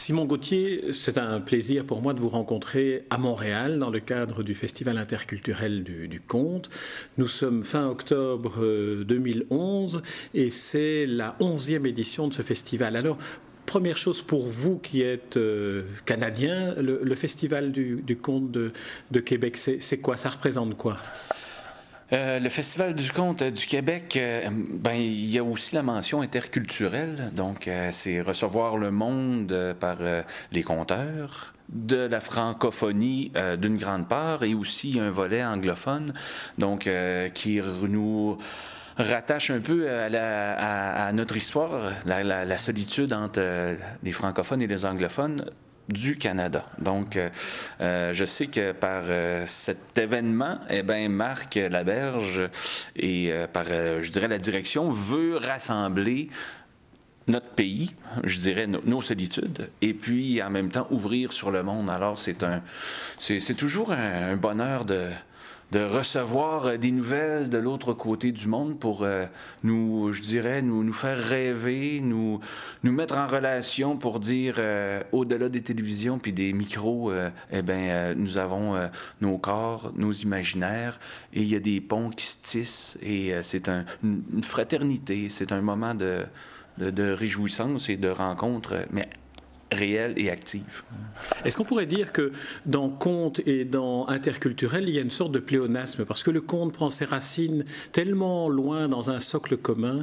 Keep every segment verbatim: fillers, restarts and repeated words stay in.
Simon Gauthier, c'est un plaisir pour moi de vous rencontrer à Montréal dans le cadre du Festival interculturel du, du conte. Nous sommes fin octobre deux mille onze et c'est la onzième édition de ce festival. Alors, première chose pour vous qui êtes euh, Canadien, le, le Festival du, du conte de, de Québec, c'est, c'est quoi? Ça représente quoi? Euh, le Festival du conte du Québec, euh, ben il y a aussi la mention interculturelle, donc euh, c'est recevoir le monde euh, par euh, les conteurs, de la francophonie euh, d'une grande part, et aussi un volet anglophone, donc euh, qui nous rattache un peu à, la, à, à notre histoire, la, la, la solitude entre euh, les francophones et les anglophones du Canada. Donc, euh, je sais que par euh, cet événement, eh bien, Marc Laberge et euh, par, euh, je dirais, la direction veut rassembler notre pays, je dirais nos, nos solitudes, et puis en même temps ouvrir sur le monde. Alors, c'est un, c'est, c'est toujours un, un bonheur de de recevoir des nouvelles de l'autre côté du monde pour euh, nous, je dirais, nous, nous faire rêver, nous, nous mettre en relation pour dire, euh, au-delà des télévisions puis des micros, euh, eh bien, euh, nous avons euh, nos corps, nos imaginaires, et il y a des ponts qui se tissent, et euh, c'est un, une, une fraternité, c'est un moment de, de, de réjouissance et de rencontre, mais réelle et active. Est-ce qu'on pourrait dire que dans conte et dans interculturel, il y a une sorte de pléonasme, parce que le conte prend ses racines tellement loin dans un socle commun?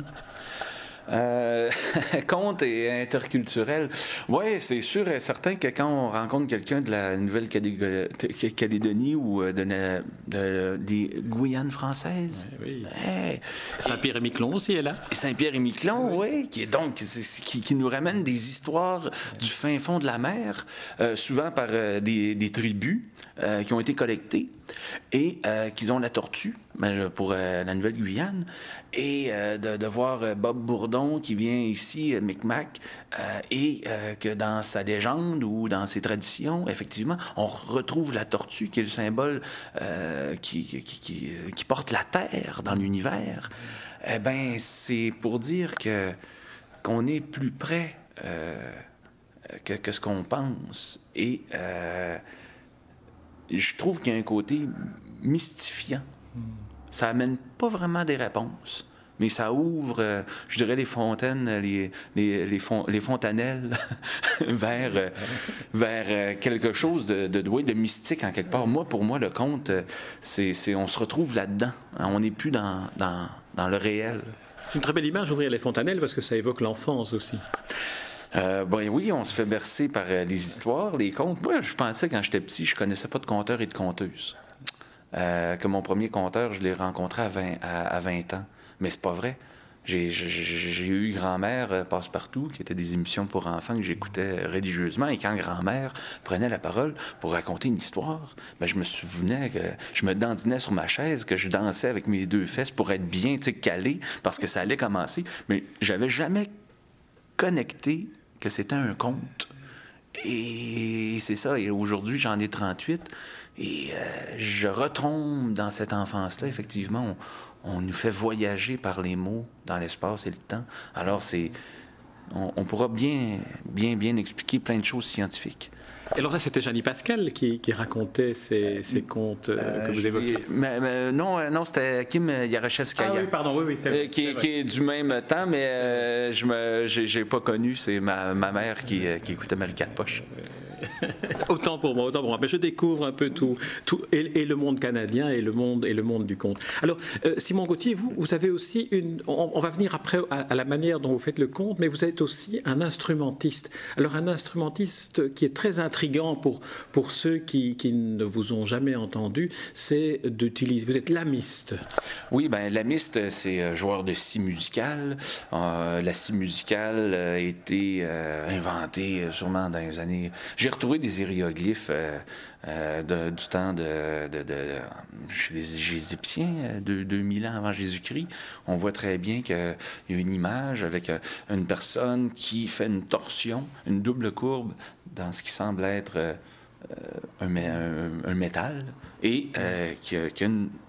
Euh, conte et interculturel. Oui, c'est sûr et certain que quand on rencontre quelqu'un de la Nouvelle-Calédonie ou de, de, de, des Guyanes françaises. Oui, oui. Hey, Saint-Pierre-et-Miquelon aussi est là. Saint-Pierre-et-Miquelon, oui, oui, qui est donc qui, qui nous ramène des histoires du fin fond de la mer, euh, souvent par euh, des, des tribus euh, qui ont été collectées et euh, qu'ils ont la tortue pour euh, la Nouvelle-Guyane, et euh, de, de voir Bob Bourdon qui vient ici, euh, Micmac, euh, et euh, que dans sa légende ou dans ses traditions, effectivement, on retrouve la tortue qui est le symbole euh, qui, qui, qui, qui porte la terre dans l'univers. Eh bien, c'est pour dire que qu'on est plus près euh, que, que ce qu'on pense. Et euh, je trouve qu'il y a un côté mystifiant. Ça amène pas vraiment des réponses, mais ça ouvre, euh, je dirais, les fontaines, les, les, les, font, les fontanelles vers, euh, vers euh, quelque chose de, de, de, de mystique en quelque part. Moi, pour moi, le conte, c'est, c'est, on se retrouve là-dedans. Hein, on n'est plus dans, dans, dans le réel. C'est une très belle image, ouvrir les fontanelles, parce que ça évoque l'enfance aussi. Euh, ben oui, on se fait bercer par euh, les histoires, les contes. Moi, je pensais, quand j'étais petit, je connaissais pas de conteurs et de conteuses. Euh, que mon premier conteur, je l'ai rencontré à vingt, à, à vingt ans. Mais c'est pas vrai. J'ai, j'ai, j'ai eu Grand-mère euh, Passe-Partout, qui étaient des émissions pour enfants que j'écoutais religieusement. Et quand Grand-mère prenait la parole pour raconter une histoire, ben, je me souvenais que je me dandinais sur ma chaise, que je dansais avec mes deux fesses pour être bien calé, parce que ça allait commencer. Mais j'avais jamais connecté que c'était un conte. Et c'est ça. Et aujourd'hui, j'en ai trente-huit. Et euh, je retombe dans cette enfance-là. Effectivement, on, on nous fait voyager par les mots dans l'espace et le temps. Alors, c'est, on, on pourra bien, bien, bien expliquer plein de choses scientifiques. Et alors là, c'était Jeannie Pascal qui, qui racontait ces, ces contes euh, que vous évoquez. Mais, mais non, non, c'était Kim Yarashevskaya. Ah oui, pardon, oui, oui, c'est vrai. Euh, qui, c'est vrai. qui est du même temps, mais euh, je me, j'ai, j'ai pas connu. C'est ma, ma mère qui, qui écoutait Marie Quatre Poches. Autant pour moi, autant pour moi. Mais je découvre un peu tout, tout et, et le monde canadien et le monde et le monde du conte. Alors, euh, Simon Gauthier, vous, vous avez aussi une. On, on va venir après à, à la manière dont vous faites le conte, mais vous êtes aussi un instrumentiste. Alors, un instrumentiste qui est très intriguant pour pour ceux qui, qui ne vous ont jamais entendu, c'est d'utiliser. Vous êtes lamiste. Oui, ben lamiste, c'est joueur de scie musicale. Euh, la scie musicale a été euh, inventée sûrement dans les années. J'ai retrouvé des hiéroglyphes euh, euh, de, du temps de, de, de chez les Égyptiens, de deux mille ans avant Jésus-Christ. On voit très bien qu'il y a une image avec une personne qui fait une torsion, une double courbe dans ce qui semble être euh, un, un, un métal et euh, qui a, qui a une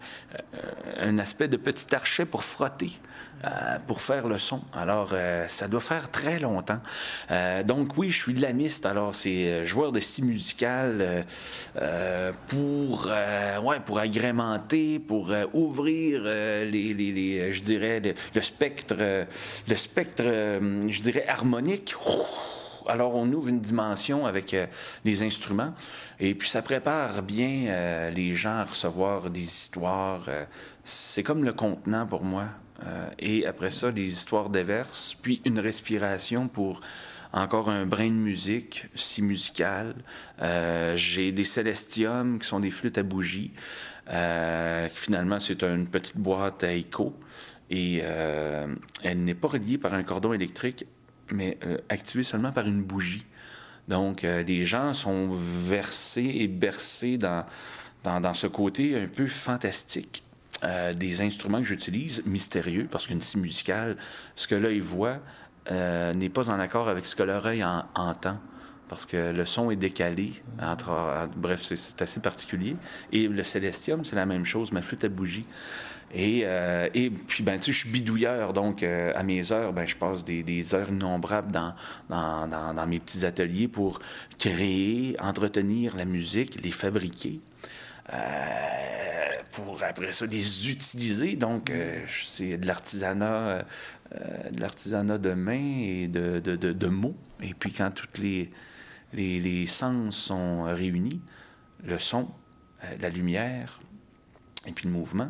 un aspect de petit archet pour frotter, euh, pour faire le son. Alors, euh, ça doit faire très longtemps. Euh, donc, oui, je suis de la miste. Alors, c'est joueur de scie musicale euh, euh, pour, euh, ouais, pour agrémenter, pour euh, ouvrir euh, les, les, les, je dirais, le, le spectre, euh, le spectre, euh, je dirais, harmonique. Alors, on ouvre une dimension avec euh, les instruments et puis ça prépare bien euh, les gens à recevoir des histoires. Euh, c'est comme le contenant pour moi. Euh, et après ça, les histoires déversent, puis une respiration pour encore un brin de musique, si musical. Euh, j'ai des célestiums qui sont des flûtes à bougies. Euh, finalement, c'est une petite boîte à écho et euh, elle n'est pas reliée par un cordon électrique, mais euh, activé seulement par une bougie. Donc, euh, les gens sont versés et bercés dans, dans, dans ce côté un peu fantastique euh, des instruments que j'utilise, mystérieux, parce qu'une scie musicale, ce que l'œil voit euh, n'est pas en accord avec ce que l'oreille en, entend, parce que le son est décalé. Entre, entre, bref, c'est, c'est assez particulier. Et le célestium, c'est la même chose, ma flûte à bougie. Et, euh, et puis, ben, tu sais, je suis bidouilleur, donc euh, à mes heures, ben, je passe des, des heures innombrables dans, dans, dans, dans mes petits ateliers pour créer, entretenir la musique, les fabriquer, euh, pour après ça les utiliser. Donc, euh, c'est de l'artisanat, euh, de l'artisanat de main et de, de, de, de mots. Et puis, quand toutes les, les, les sens sont réunis, le son, euh, la lumière et puis le mouvement,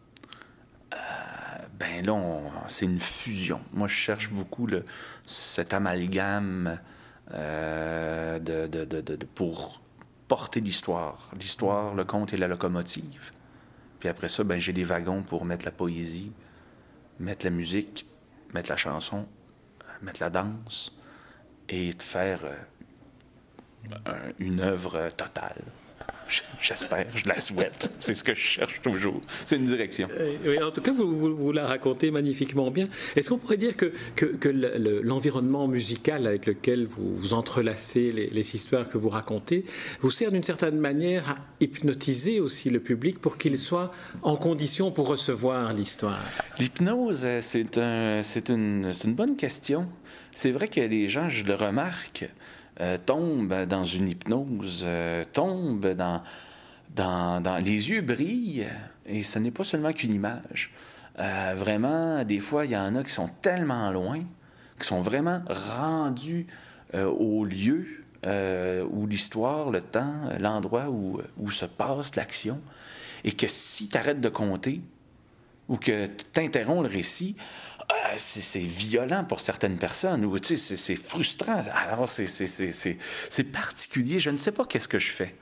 ben là, on, c'est une fusion. Moi, je cherche beaucoup le, cet amalgame euh, de, de, de, de, pour porter l'histoire. L'histoire, le conte et la locomotive. Puis après ça, ben, j'ai des wagons pour mettre la poésie, mettre la musique, mettre la chanson, mettre la danse et faire euh, un, une œuvre totale. J'espère, je la souhaite. C'est ce que je cherche toujours. C'est une direction. Euh, oui, en tout cas, vous, vous, vous la racontez magnifiquement bien. Est-ce qu'on pourrait dire que, que, que le, le, l'environnement musical avec lequel vous, vous entrelacez les, les histoires que vous racontez vous sert d'une certaine manière à hypnotiser aussi le public pour qu'il soit en condition pour recevoir l'histoire? L'hypnose, c'est, un, c'est, une, c'est une bonne question. C'est vrai que les gens, je le remarque, Euh, tombe dans une hypnose, euh, tombe dans, dans, dans... Les yeux brillent, et ce n'est pas seulement qu'une image. Euh, vraiment, des fois, il y en a qui sont tellement loin, qui sont vraiment rendus euh, au lieu euh, où l'histoire, le temps, l'endroit où, où se passe l'action, et que si tu arrêtes de compter, ou que tu interromps le récit, Euh, c'est, c'est violent pour certaines personnes, ou tu sais, c'est, c'est frustrant. Alors, c'est, c'est, c'est, c'est, c'est particulier. Je ne sais pas qu'est-ce que je fais.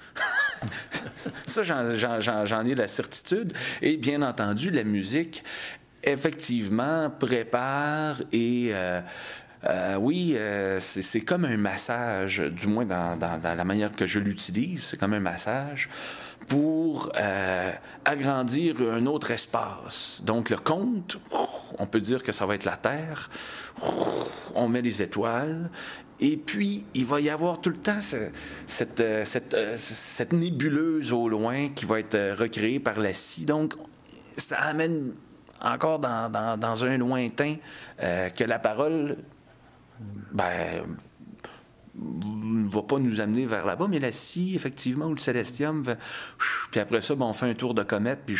Ça, j'en, j'en, j'en ai la certitude. Et bien entendu, la musique, effectivement, prépare et... Euh, Euh, oui, euh, c'est, c'est comme un massage, du moins dans, dans, dans la manière que je l'utilise, c'est comme un massage pour euh, agrandir un autre espace. Donc le conte, on peut dire que ça va être la Terre, on met les étoiles, et puis il va y avoir tout le temps ce, cette, cette, cette nébuleuse au loin qui va être recréée par la scie. Donc ça amène encore dans, dans, dans un lointain euh, que la parole... ben, ne va pas nous amener vers là-bas, mais la scie, effectivement, ou le célestium, va... puis après ça, ben, on fait un tour de comète, puis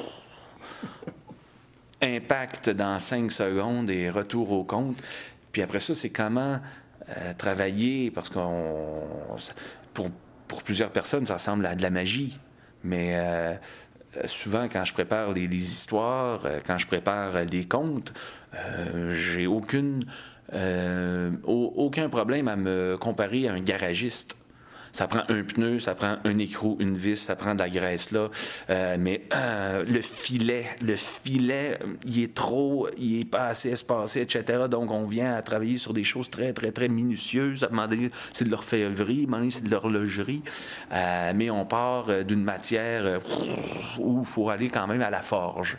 impact dans cinq secondes et retour au compte. Puis après ça, c'est comment euh, travailler, parce qu'on... Pour, pour plusieurs personnes, ça ressemble à de la magie, mais euh, souvent, quand je prépare les, les histoires, quand je prépare les contes, euh, j'ai aucune... Euh, aucun problème à me comparer à un garagiste. Ça prend un pneu, ça prend un écrou, une vis, ça prend de la graisse là. Euh, mais euh, le filet, le filet, il est trop, il est pas assez espacé, et cetera. Donc, on vient à travailler sur des choses très, très, très minutieuses. À un moment donné, c'est de l'orfèvrerie, à un moment donné, c'est de l'horlogerie. Euh, mais on part d'une matière où il faut aller quand même à la forge.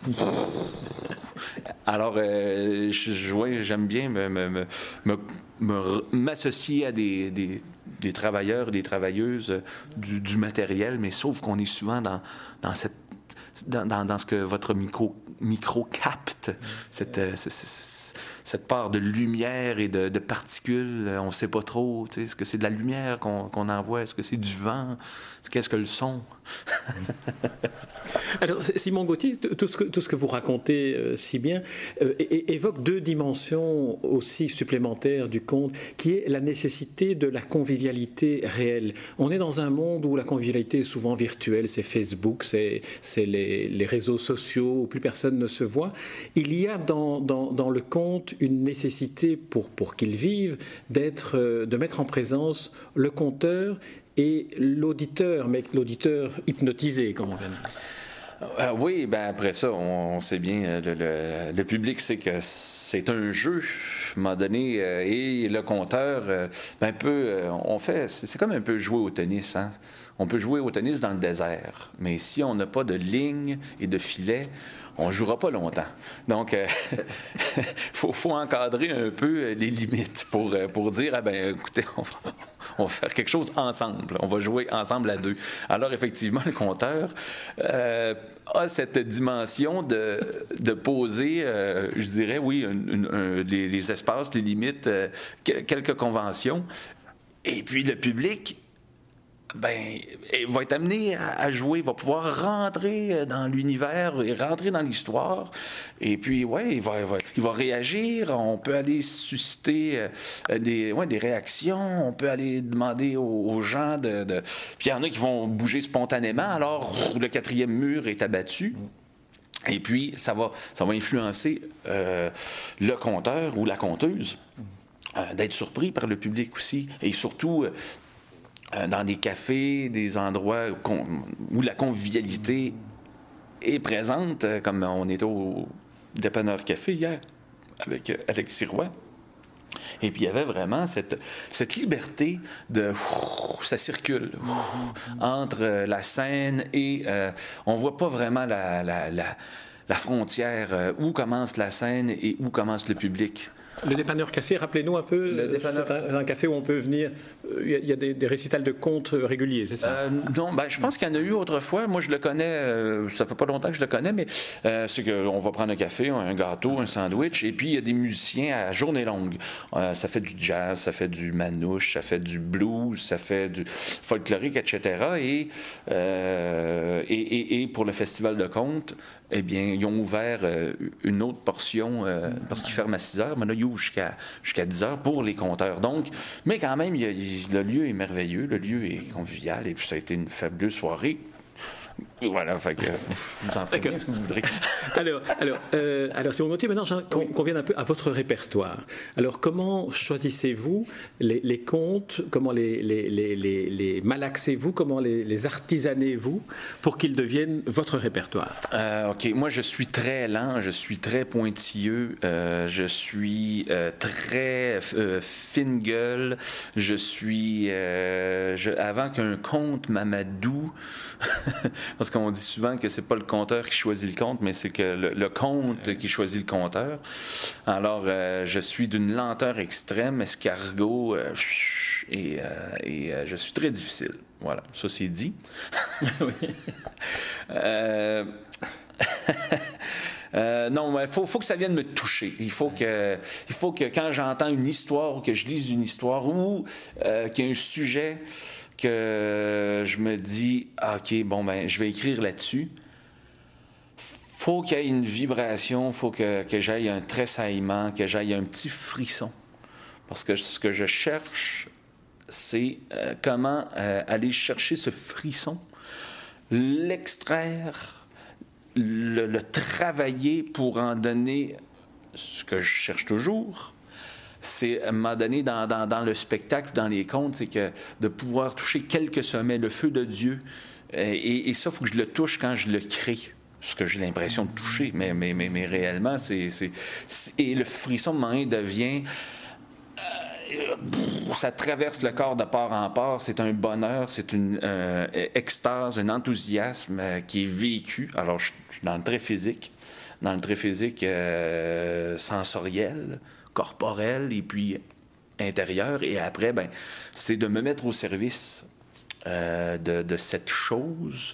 Alors, euh, je, je, ouais, j'aime bien me, me, me, me, m'associer à des, des, des travailleurs et des travailleuses du, du matériel, mais sauf qu'on est souvent dans, dans cette, dans, dans, dans ce que votre micro, micro capte, cette, cette, cette part de lumière et de, de particules. On ne sait pas trop. Est-ce que c'est de la lumière qu'on, qu'on envoie? Est-ce que c'est du vent? Qu'est-ce que le son? Alors, Simon Gauthier, tout ce que, tout ce que vous racontez euh, si bien euh, é- évoque deux dimensions aussi supplémentaires du conte, qui est la nécessité de la convivialité réelle. On est dans un monde où la convivialité est souvent virtuelle, c'est Facebook, c'est, c'est les, les réseaux sociaux, où plus personne ne se voit. Il y a dans, dans, dans le conte une nécessité pour, pour qu'il vive d'être, euh, de mettre en présence le conteur et l'auditeur, mais l'auditeur hypnotisé, comme on vient de dire. Euh, oui, ben après ça, on, on sait bien, le, le, le public sait que c'est un jeu, à un moment donné, euh, et le conteur, euh, ben un peu, euh, on fait, c'est, c'est comme un peu jouer au tennis, hein? On peut jouer au tennis dans le désert, mais si on n'a pas de ligne et de filet, on ne jouera pas longtemps. Donc, il euh, faut, faut encadrer un peu les limites pour, pour dire, ah ben, écoutez, on va, on va faire quelque chose ensemble. On va jouer ensemble à deux. Alors, effectivement, le conteur euh, a cette dimension de, de poser, euh, je dirais, oui, une, une, un, les, les espaces, les limites, euh, quelques conventions. Et puis, le public, ben, il va être amené à jouer, il va pouvoir rentrer dans l'univers et rentrer dans l'histoire. Et puis, ouais, il va, il va, il va réagir. On peut aller susciter des, ouais, des réactions. On peut aller demander aux, aux gens de, de... Puis il y en a qui vont bouger spontanément. Alors, le quatrième mur est abattu. Et puis, ça va, ça va influencer euh, le conteur ou la conteuse euh, d'être surpris par le public aussi. Et surtout... Euh, dans des cafés, des endroits où la convivialité est présente, comme on était au dépanneur café hier avec Alexis Roy. Et puis il y avait vraiment cette, cette liberté de... Ça circule entre la scène et... Euh, on ne voit pas vraiment la, la, la, la frontière, où commence la scène et où commence le public. Le dépanneur café, rappelez-nous un peu, le dépanneur... c'est un, un café où on peut venir, il euh, y a des, des récitals de contes réguliers, c'est ça? Euh, non, ben, je pense qu'il y en a eu autrefois. Moi, je le connais, euh, ça fait pas longtemps que je le connais, mais euh, c'est qu'on va prendre un café, un gâteau, un sandwich, et puis il y a des musiciens à journée longue. Euh, ça fait du jazz, ça fait du manouche, ça fait du blues, ça fait du folklorique, et cetera. Et, euh, et, et, et pour le festival de contes, eh bien, ils ont ouvert euh, une autre portion, euh, parce qu'ils ferment à six heures, mais là, ils ouvrent jusqu'à, jusqu'à dix heures pour les compteurs. Donc, mais quand même, il y a, il, le lieu est merveilleux, le lieu est convivial, et puis ça a été une fabuleuse soirée. Voilà, fait que vous, vous en faites ce que vous voudrez. alors, alors, euh, alors, si on note maintenant qu'on, qu'on vienne un peu à votre répertoire. Alors, comment choisissez-vous les, les contes? Comment les, les, les, les, les malaxez-vous? Comment les, les artisanez-vous pour qu'ils deviennent votre répertoire? Euh, OK. Moi, je suis très lent, je suis très pointilleux, euh, je suis euh, très euh, fine gueule, je suis... Euh, je, avant qu'un conte m'amadoue, parce qu'on dit souvent que c'est pas le conteur qui choisit le conte, mais c'est que le, le conte qui choisit le conteur. Alors, euh, je suis d'une lenteur extrême, escargot, euh, et, euh, et euh, je suis très difficile. Voilà, ça c'est dit. Oui. euh... Euh, non, il faut, faut que ça vienne me toucher. Il faut que, il faut que quand j'entends une histoire ou que je lise une histoire ou euh, qu'il y a un sujet que je me dis, OK, bon, ben, je vais écrire là-dessus. Faut qu'il y ait une vibration, faut que, que j'aille un tressaillement, que j'aille un petit frisson. Parce que ce que je cherche, c'est euh, comment euh, aller chercher ce frisson, l'extraire, Le, le travailler pour en donner ce que je cherche toujours, c'est à un moment donné dans, dans, dans le spectacle, dans les contes, c'est que de pouvoir toucher quelques sommets, le feu de Dieu, et, et ça, il faut que je le touche quand je le crée, ce que j'ai l'impression de toucher, mais, mais, mais, mais réellement, c'est, c'est, c'est... Et le frisson, de moment donné, devient... Ça traverse le corps de part en part. C'est un bonheur, c'est une euh, extase, un enthousiasme euh, qui est vécu. Alors, je, je suis dans le trait physique, dans le trait physique euh, sensoriel, corporel et puis intérieur. Et après, ben, c'est de me mettre au service euh, de, de cette chose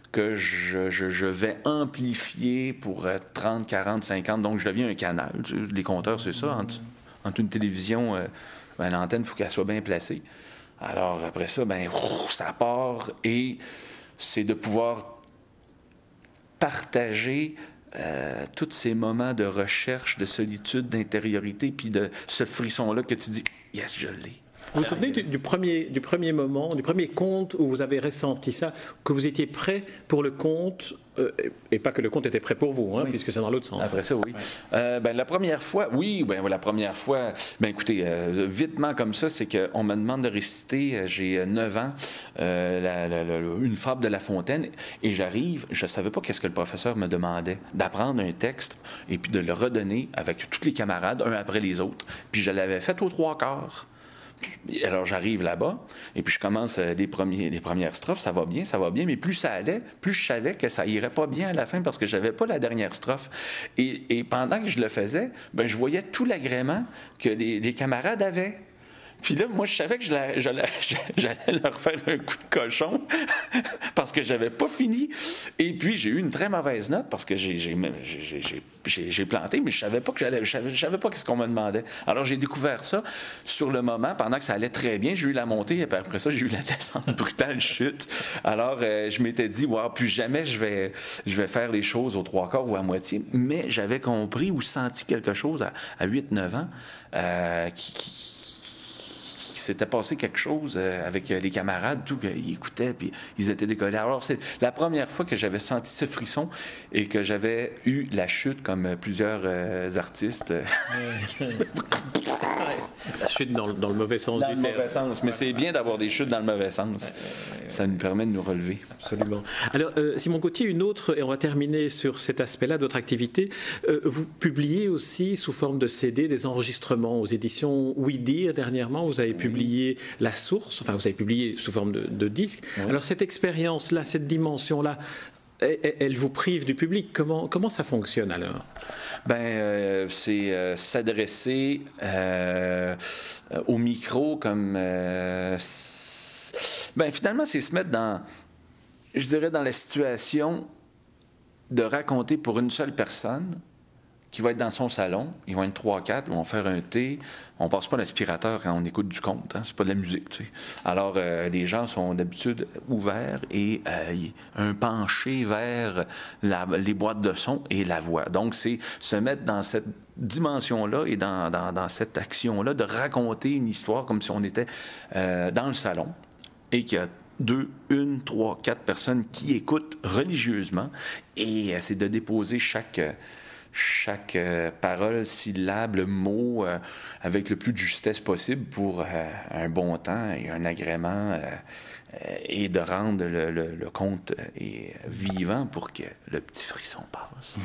que je, je, je vais amplifier pour trente, quarante, cinquante. Donc, je deviens un canal. Les compteurs, c'est ça. Entre, entre une télévision, euh, ben, l'antenne, il faut qu'elle soit bien placée. Alors, après ça, ben, ça part et c'est de pouvoir partager euh, tous ces moments de recherche, de solitude, d'intériorité, puis de ce frisson-là que tu dis « Yes, je l'ai ». Vous vous souvenez du, du, premier, du premier moment, du premier conte où vous avez ressenti ça, que vous étiez prêt pour le conte, euh, et pas que le conte était prêt pour vous, hein, oui. puisque c'est dans l'autre sens. Après ça, oui. Ouais. Euh, ben, la première fois, oui, ben, la première fois, ben, écoutez, euh, vitement comme ça, c'est qu'on me demande de réciter, j'ai neuf ans, euh, la, la, la, une fable de La Fontaine, et j'arrive, je ne savais pas qu'est-ce que le professeur me demandait, d'apprendre un texte et puis de le redonner avec tous les camarades, un après les autres. Puis je l'avais fait aux trois quarts. Alors, j'arrive là-bas, et puis je commence les, premiers, les premières strophes, ça va bien, ça va bien, mais plus ça allait, plus je savais que ça irait pas bien à la fin parce que j'avais pas la dernière strophe. Et, et pendant que je le faisais, ben, je voyais tout l'agrément que les, les camarades avaient. Puis là, moi, je savais que j'allais, j'allais, j'allais leur faire un coup de cochon parce que j'avais pas fini. Et puis, j'ai eu une très mauvaise note parce que j'ai, j'ai, j'ai, j'ai, j'ai, j'ai planté, mais je savais pas que j'allais, je savais, je savais pas ce qu'on me demandait. Alors, j'ai découvert ça sur le moment, pendant que ça allait très bien. J'ai eu la montée et puis après ça, j'ai eu la descente brutale, chute. Alors, euh, je m'étais dit, wow, plus jamais je vais, je vais faire les choses aux trois quarts ou à moitié. Mais j'avais compris ou senti quelque chose à, à huit neuf ans euh, qui, qui s'était passé quelque chose avec les camarades, tout, qu'ils écoutaient, puis ils étaient décollés. Alors, c'est la première fois que j'avais senti ce frisson et que j'avais eu la chute comme plusieurs euh, artistes. La chute dans, dans le mauvais sens dans du le terme. Mauvais sens. Mais c'est bien d'avoir des chutes dans le mauvais sens. Ça nous permet de nous relever. Absolument. Alors, euh, Simon Gauthier, une autre, et on va terminer sur cet aspect-là, d'autres activités. Euh, vous publiez aussi sous forme de C D des enregistrements aux éditions Oui Dire dernièrement. Vous avez publié publié La Source, enfin vous avez publié sous forme de, de disque. Oui. Alors cette expérience-là, cette dimension-là, elle, elle vous prive du public. Comment, comment ça fonctionne alors? Ben, euh, c'est euh, s'adresser euh, au micro comme... Euh, ben, finalement, c'est se mettre dans, je dirais, dans la situation de raconter pour une seule personne qui va être dans son salon, ils vont être trois quatre, ils vont faire un thé. On passe pas l'aspirateur quand on écoute du conte, hein? C'est pas de la musique, tu sais. Alors, euh, les gens sont d'habitude ouverts et euh, un penché vers la, les boîtes de son et la voix. Donc, c'est se mettre dans cette dimension-là et dans, dans, dans cette action-là de raconter une histoire comme si on était euh, dans le salon et qu'il y a deux, une, trois, quatre personnes qui écoutent religieusement et euh, c'est de déposer chaque... Euh, chaque euh, parole, syllabe, mot euh, avec le plus de justesse possible pour euh, un bon temps et un agrément euh, euh, et de rendre le, le, le conte euh, vivant pour que le petit frisson passe.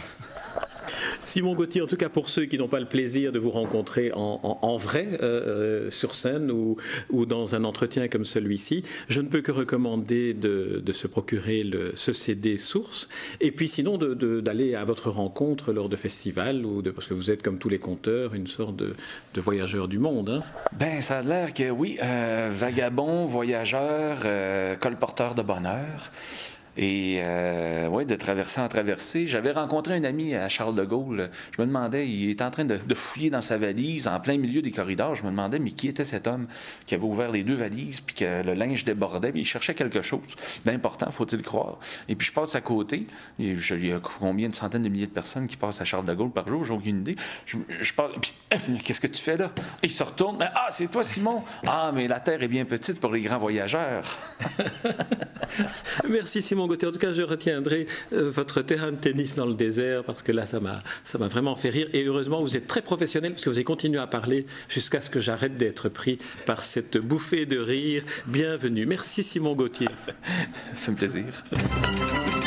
Simon Gauthier, en tout cas pour ceux qui n'ont pas le plaisir de vous rencontrer en, en, en vrai euh, sur scène ou, ou dans un entretien comme celui-ci, je ne peux que recommander de, de se procurer le, ce C D Source et puis sinon de, de, d'aller à votre rencontre lors de festivals ou de, parce que vous êtes comme tous les conteurs une sorte de, de voyageur du monde. Hein? Ben ça a l'air que oui, euh, vagabond, voyageur, euh, colporteur de bonheur. Et euh, ouais, de traverser en traversée. J'avais rencontré un ami à Charles de Gaulle. Je me demandais, il était en train de, de fouiller dans sa valise en plein milieu des corridors. Je me demandais, mais qui était cet homme qui avait ouvert les deux valises puis que le linge débordait, puis il cherchait quelque chose d'important, faut-il croire. Et puis je passe à côté. Et je, il y a combien de centaines de milliers de personnes qui passent à Charles de Gaulle par jour? J'ai aucune idée. Je, je parle, puis qu'est-ce que tu fais là? Et il se retourne. Mais, ah, c'est toi, Simon. Ah, mais la terre est bien petite pour les grands voyageurs. Merci, Simon Gauthier. En tout cas, je retiendrai euh, votre terrain de tennis dans le désert parce que là, ça m'a, ça m'a vraiment fait rire. Et heureusement, vous êtes très professionnel parce que vous avez continué à parler jusqu'à ce que j'arrête d'être pris par cette bouffée de rire. Bienvenue. Merci, Simon Gauthier. Ça fait plaisir.